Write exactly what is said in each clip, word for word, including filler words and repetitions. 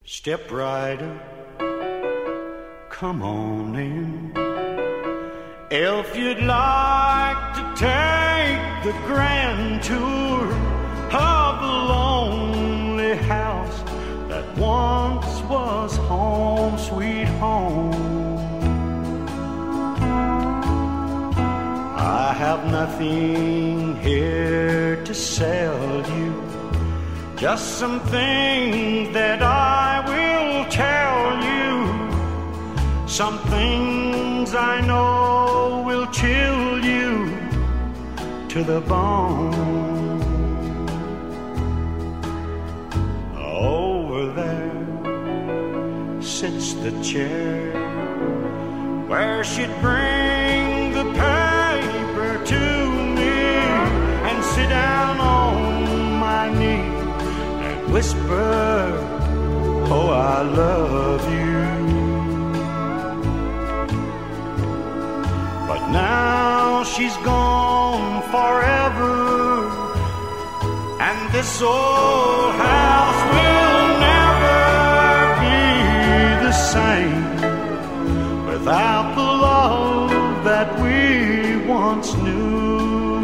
Step right up, come on in. If you'd like to take the grand tour of the lonely house that once was home, sweet home, I have nothing here to sell you, just some things that I will tell you, some things I know will chill you to the bone. Over there sits the chair where she'd bring the paper to me and sit down on my knee and whisper, oh, I love you. But now she's gone forever, and this old house will never be the same without the love that we once knew.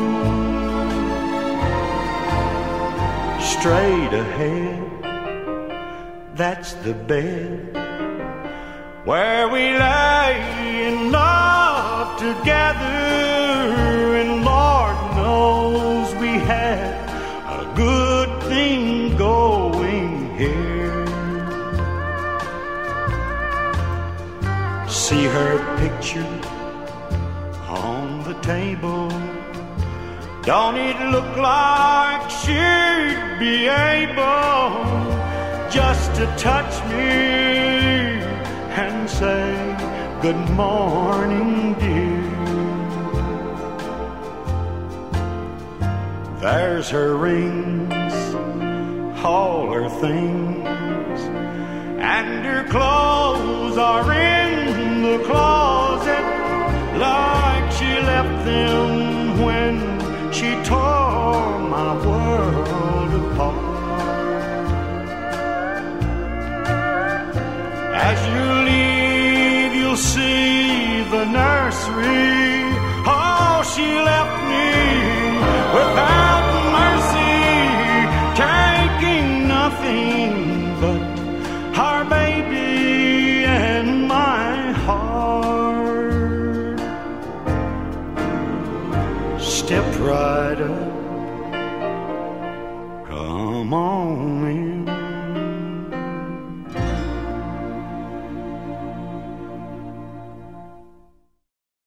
Straight ahead, that's the bed where we lay in love together, and Lord knows we had a good thing going here. See her picture on the table, don't it look like she'd be able just to touch me and say, good morning, dear. There's her rings, all her things, and her clothes are in the closet like she left them when she tore my world apart. As you leave, you'll see the nursery